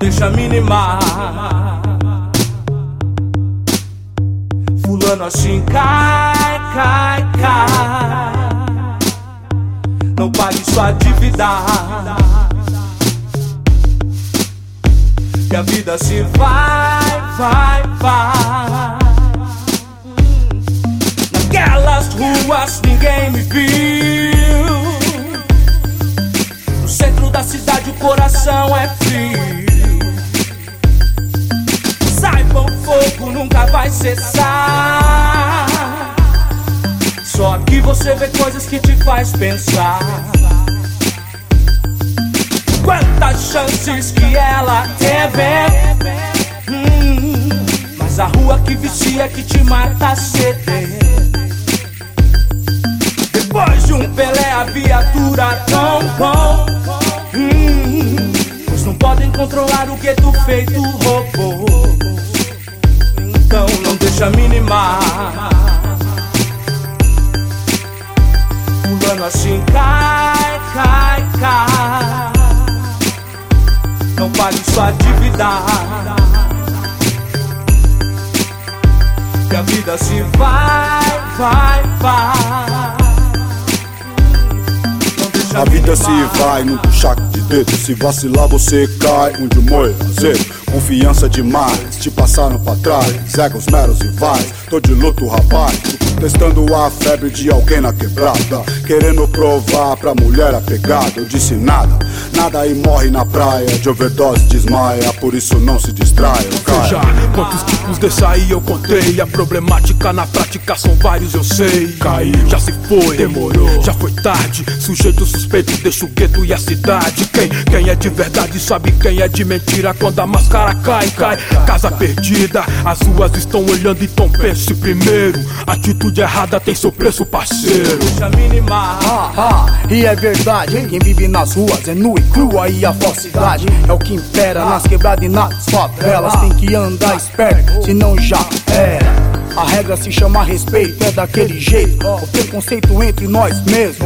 deixa minimar. Fulano assim cai, cai, cai. Não pague sua dívida, que a vida se vai, vai, vai. Naquelas ruas ninguém me viu. No centro da cidade o coração é frio. Saiba, o fogo nunca vai cessar. Só aqui você vê coisas que te faz pensar. Quantas chances que ela teve, mas a rua que vicia que te mata a sede. Depois de um Pelé a viatura tão bom, pois não podem controlar o gueto feito robô. Então não deixa minimar. Fulano assim cai, cai, cai. Não pague sua dívida, que a vida se vai, vai, vai. A vida se vai num puxar de dedo. Se vacilar você cai, onde moe azedo. Confiança demais, te passaram pra trás. Egos meros rivais, tô de luto rapaz. Testando a febre de alguém na quebrada, querendo provar pra mulher a pegada. Eu disse nada, nada e morre na praia. De overdose desmaia, por isso não se distraia. Veja quantos tipos desse aí eu contei. A problemática na prática são vários, eu sei. Caiu, já se foi, demorou, já foi tarde. Sujeito suspeito deixa o gueto e a cidade. Quem é de verdade sabe quem é de mentira. Quando a máscara cai, cai. Casa perdida, as ruas estão olhando, então pense primeiro. Atitude errada tem seu preço, parceiro. Deixa minimar. E é verdade, quem vive nas ruas é nu e cru, aí a falsidade é o que impera nas quebradas e nas favelas. Tem que andar esperto, senão já era. A regra se chama respeito, é daquele jeito. O preconceito entre nós mesmos.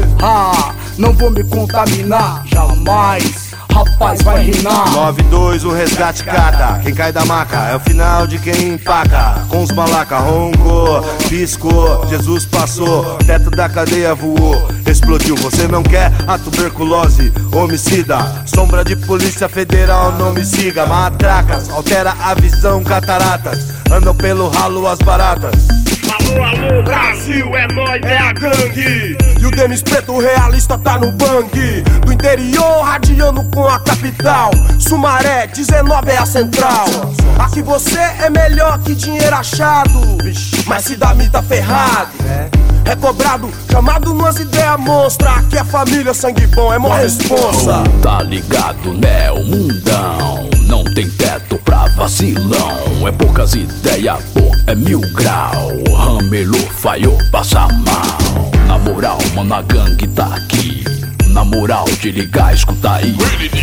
Não vou me contaminar, jamais. Rapaz, vai reinar. 9-2, o resgate cata. Quem cai da maca é o final de quem empaca. Com os malaca, roncou, piscou, Jesus passou, teto da cadeia voou, explodiu. Você não quer a tuberculose, homicida. Sombra de polícia federal, não me siga. Matracas, altera a visão, cataratas. Andam pelo ralo as baratas. Alô, alô, Brasil, é nóis, é a gangue. E o Denis Preto realista tá no bang. Do interior, radiando com a capital. Sumaré, 19 é a central. Aqui você é melhor que dinheiro achado, mas se dá mita ferrado. É cobrado, chamado numas ideias monstra. Aqui é família, sangue bom, é mó responsa. Tá ligado, né, o mundão. Não tem teto pra vacilão. É poucas ideias, pô, é 1000 grau. Ramelô, falhou, passa mal. Na moral, mano, a gangue tá aqui. Na moral, de ligar, escuta aí.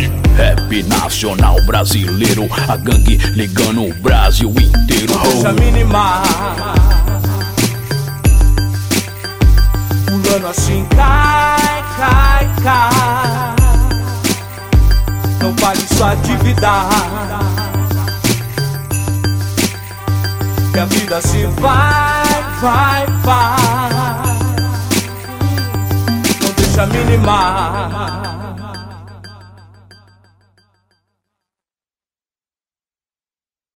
Rap nacional brasileiro. A gangue ligando o Brasil inteiro. Deixa minimar. Fulano assim cai, cai, cai. Não pague sua dívida, que a vida se vai, vai, vai. Não deixa minimar.